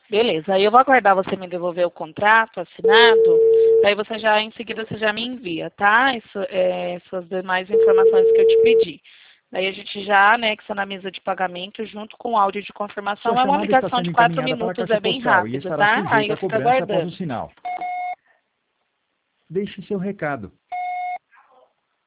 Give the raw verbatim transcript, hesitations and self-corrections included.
Beleza, aí eu vou aguardar você me devolver o contrato assinado, daí você já, em seguida, você já me envia, tá? Isso, é, suas demais informações que eu te pedi. Daí a gente já anexa na mesa de pagamento junto com o áudio de confirmação. Sua É uma chamada está ligação sendo de quatro encaminhada para a minutos, caixa é bem postal e rápido, estará tá? Aí sujeita eu a fico cobrança após o aguardando. sinal. Deixe seu recado.